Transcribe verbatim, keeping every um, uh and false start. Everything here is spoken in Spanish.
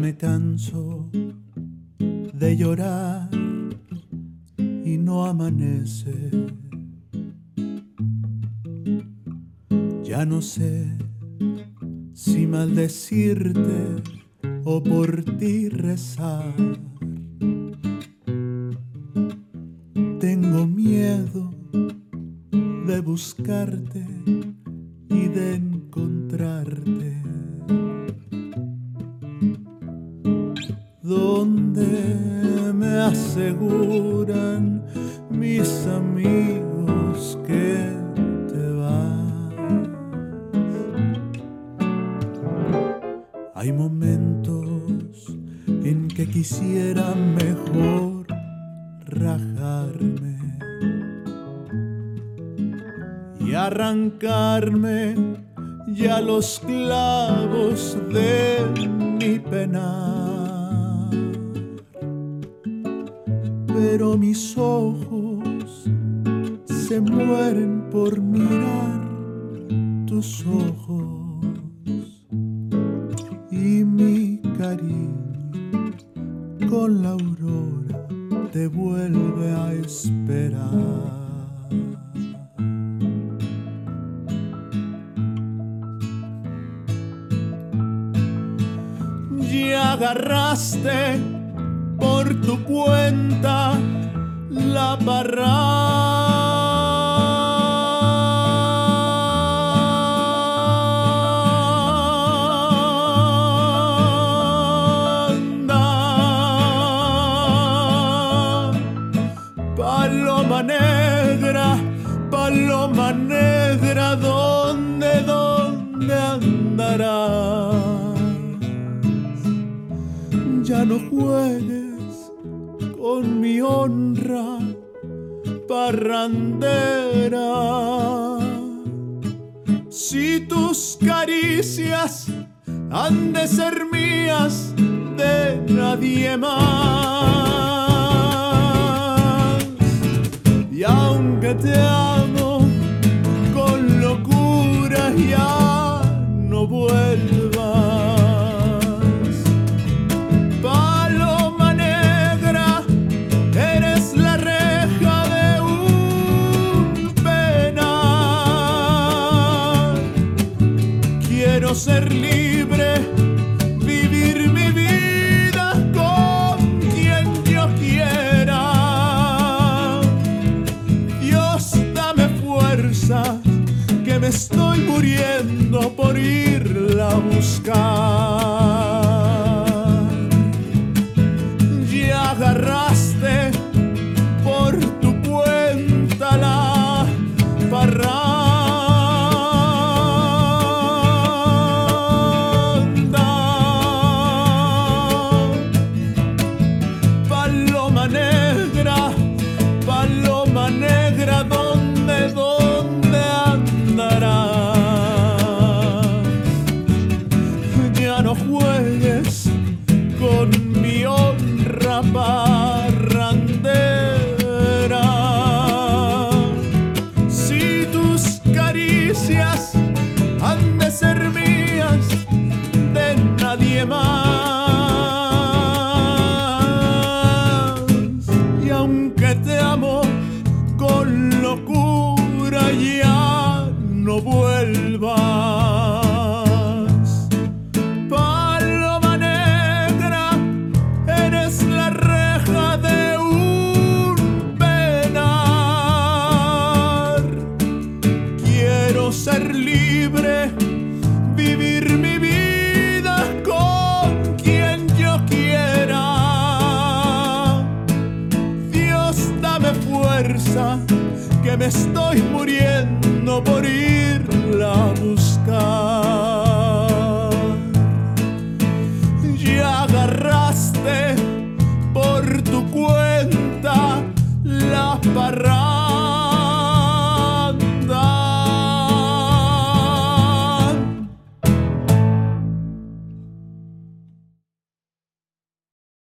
me canso de llorar y no amanece. Ya no sé si maldecirte o por ti rezar. Tengo miedo de buscarte y de encontrarte. Donde me aseguran mis amigos que te vas. Hay momentos en que quisiera mejor rajarme y arrancarme ya los clavos de mi penar. Pero mis ojos se mueren por mirar tus ojos y mi cariño con la aurora te vuelve a esperar. Ya agarraste por tu cuenta la parranda. Paloma negra, paloma negra, ¿dónde, dónde andarás? Ya no juegues con mi honra parrandera. Si tus caricias han de ser mías, de nadie más. Y aunque te amo con locura, ya no vuelvas. Quiero ser libre, vivir mi vida con quien yo quiera. Dios, dame fuerza, que me estoy muriendo por irla a buscar. Ya agarraste por tu cuenta la parranda. Paloma negra, ¿dónde, dónde andarás? Ya no juegues con mi honra parrandera. Si tus caricias han de ser mías, de nadie más. Y aunque te amo con locura, ya no vuelvas. Paloma negra, eres la reja de un penar. Quiero ser libre, vivir mi vida con quien yo quiera. Dios, dame fuerza, que me estoy muriendo por irla a buscar. Ya agarraste por tu cuenta la parranda.